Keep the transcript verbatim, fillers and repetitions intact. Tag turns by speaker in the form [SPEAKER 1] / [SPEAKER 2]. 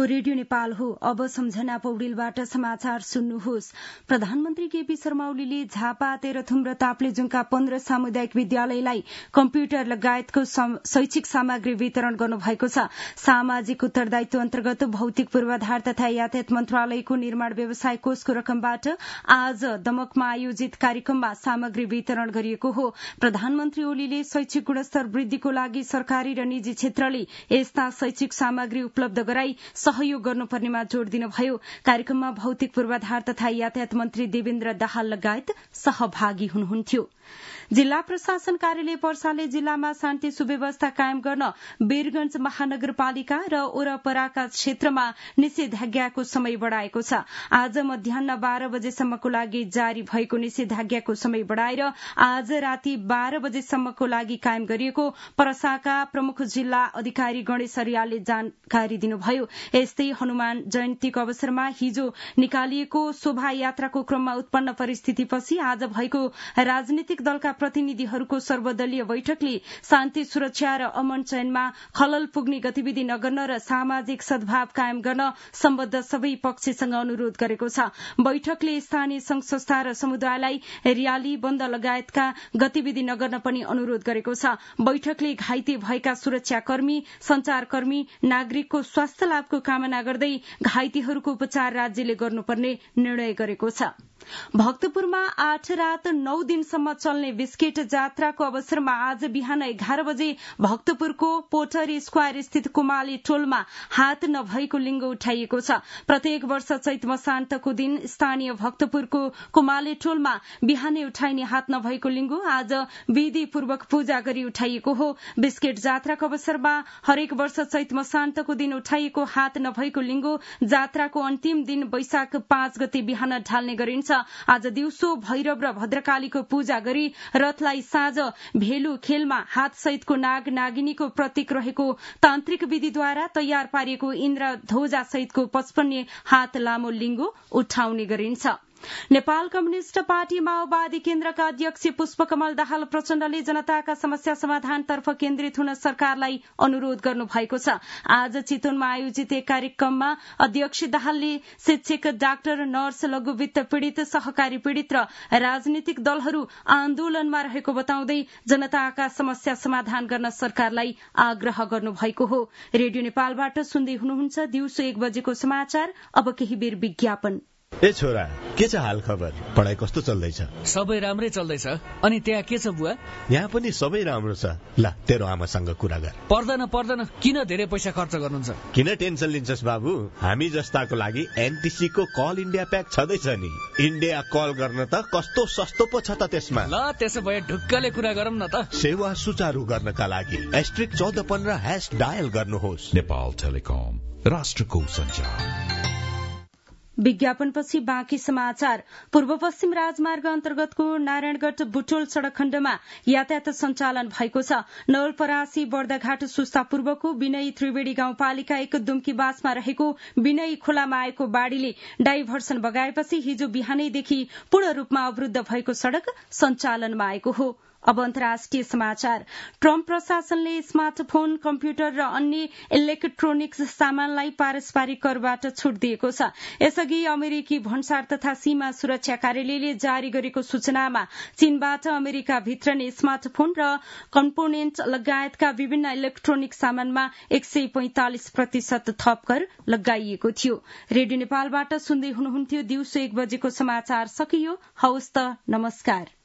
[SPEAKER 1] यो रेडियो नेपाल हो। अब सम्झना पौडेलबाट समाचार सुन्नुहोस्। प्रधानमन्त्री केपी शर्मा ओलीले झापा, तेह्रथुम र ताप्लेजुङका पन्ध्र सामुदायिक विद्यालयलाई कम्प्युटर लगायतको शैक्षिक सामग्री वितरण गर्नुभएको छ। सामाजिक उत्तरदायित्व अन्तर्गत भौतिक पूर्वाधार तथा यातायात मन्त्रालयको निर्माण व्यवसाय कोषको रकमबाट आज दमकमा आयोजित कार्यक्रममा सामग्री वितरण गरिएको हो। प्रधानमन्त्री ओलीले शैक्षिक गुणस्तर वृद्धिको लागि सरकारी र निजी क्षेत्रले यस्ता शैक्षिक सामग्री उपलब्ध गराई सहयोग गर्नुपर्नेमा जोड़ दिनुभयो। कार्यक्रममा भौतिक पूर्वाधार तथा यातायात मन्त्री देवेन्द्र दाहाल लगायत सहभागी हुनुहुन्थ्यो। जिल्ला प्रशासन कार्यालय पर्साले जिल्लामा शान्ति सुव्यवस्था कायम गर्न वीरगंज महानगरपालिका र ओरपराका क्षेत्रमा निषेधाज्ञाको समय बढ़ाएको छ। आज मध्याह बाह्र बजेसम्मको लागि जारी भएको निषेधाज्ञाको समय बढ़ाएर आज राति बाह्र बजेसम्मको लागि कायम गरिएको पर्साका प्रमुख जिल्ला अधिकारी गणेश अर्यालले जानकारी दिनुभयो। यस्तै हनुमान जयन्तीको अवसरमा हिजो निकालिएको शोभायात्राको क्रममा उत्पन्न परिस्थितिपछि आज भएको राजनीतिक दलका प्रतिनिधिहरूको सर्वदलीय बैठकले शान्ति सुरक्षा र अमन चयनमा खलल पुग्ने गतिविधि नगर्न र सामाजिक सद्भाव कायम गर्न सम्बद्ध सबै पक्षसँग अनुरोध गरेको छ। बैठकले स्थानीय संघ संस्था र समुदायलाई र्याली बन्द लगायतका गतिविधि नगर्न पनि अनुरोध गरेको छ। बैठकले घाइते भएका सुरक्षाकर्मी, संचारकर्मी, नागरिकको स्वास्थ्य लाभको कामना गर्दै घाइतेहरूको उपचार राज्यले गर्नुपर्ने निर्णय गरेको छ। भक्तपुरमा आठ रात नौ दिनसम्म चल्ने बिस्केट जात्राको अवसरमा आज बिहान एघार बजे भक्तपुरको पोटरी स्क्वायर स्थित कुमाली टोलमा हात नभएको लिंग उठाइएको छ। प्रत्येक वर्ष चैत मसान्तको दिन स्थानीय भक्तपुरको कुमाली टोलमा बिहानै उठाइने हात नभएको लिंगो आज विधिपूर्वक पूजा गरी उठाइएको हो। बिस्केट जात्राको अवसरमा हरेक वर्ष चैत मसान्तको दिन उठाइएको हात नभएको लिंगो जात्राको अन्तिम दिन वैशाख पाँच गते बिहान ढाल्ने गरिन्छ। आज दिउँसो भैरव र भद्रकालीको पूजा गरी रथलाई साँझ भेलु खेलमा हात सहितको नाग नागिनीको प्रतीक रहेको तान्त्रिक विधिद्वारा तयार पारिएको इन्द्र ध्वजा सहितको पचपन्ने हात लामो लिंगो उठाउने गरिन्छ। नेपाल कम्युनिष्ट पार्टी माओवादी केन्द्रका अध्यक्ष पुष्पकमल दाहाल प्रचण्डले जनताका समस्या समाधानतर्फ केन्द्रित हुन सरकारलाई अनुरोध गर्नु भएको छ। आज चितवनमा आयोजित एक कार्यक्रममा अध्यक्ष दाहालले शिक्षक, डाक्टर, नर्स, लघुवित्त पीड़ित, सहकारी पीड़ित र राजनीतिक दलहरू आन्दोलनमा रहेको बताउँदै जनताका समस्या समाधान गर्न सरकारलाई आग्रह गर्नुभएको हो। रेडियो नेपालबाट सुन्दै हुनुहुन्छ दिउँसो एक बजेको समाचार। अब केही बेर विज्ञापन।
[SPEAKER 2] ए छोरा, के छ हाल खबर? पढाइ कस्तो चल्दैछ?
[SPEAKER 3] सबै राम्रै चल्दैछ। अनि त्यहाँ के छ बुवा?
[SPEAKER 2] यहाँ पनि सबै राम्रो छ। ल तेरो आमासँग कुरा गर।
[SPEAKER 3] पर्दैन पर्दैन, किन धेरै पैसा खर्च गर्नुहुन्छ?
[SPEAKER 2] किन टेन्सन लिन्छस् बाबु? हामी जस्ताको लागि एनटीसी को कल इन्डिया प्याक छँदैछ नि। इन्डिया कल गर्न त कस्तो सस्तो पो छ त त्यसमा।
[SPEAKER 3] ल त्यसो भए ढुक्कले कुरा गरौँ न त।
[SPEAKER 2] सेवा सुचारू गर्नका लागि एस्ट्रिक चौध पन्ध्र ह्याश डायल गर्नुहोस्।
[SPEAKER 4] नेपाल टेलिकम, राष्ट्रको सञ्चार।
[SPEAKER 1] विज्ञापनपछि बाँकी समाचार। पूर्व पश्चिम राजमार्ग अन्तर्गतको नारायणगढ बुटोल सड़क खण्डमा यातायात सञ्चालन भएको छ। नवलपरासी बर्दाघाट सुस्ता पूर्वको विनयी त्रिवेणी गाउँपालिका एक दुम्कीबासमा रहेको विनयी खोलामा आएको बाढ़ीले डाइभर्सन बगाएपछि हिजो बिहानैदेखि पूर्ण रूपमा अवरूद्ध भएको सड़क सञ्चालनमा आएको हो। अब अन्तर्राष्ट्रिय समाचार। ट्रम्प प्रशासनले स्मार्टफोन, कम्प्युटर र अन्य इलेक्ट्रोनिक्स सामानलाई पारस्परिक करबाट छूट दिएको छ। यसअघि अमेरिकी भन्सार तथा सीमा सुरक्षा कार्यालयले जारी गरेको सूचनामा चीनबाट अमेरिका भित्रने स्मार्टफोन र कम्पोनेन्ट लगायतका विभिन्न इलेक्ट्रोनिक सामानमा एक सय पैंतालिस प्रतिशत थप कर लगाइएको थियो। रेडियो नेपालबाट सुन्दै हुनुहुन्थ्यो दिउँसो एक बजेको समाचार सकियो। हवस् त, नमस्कार।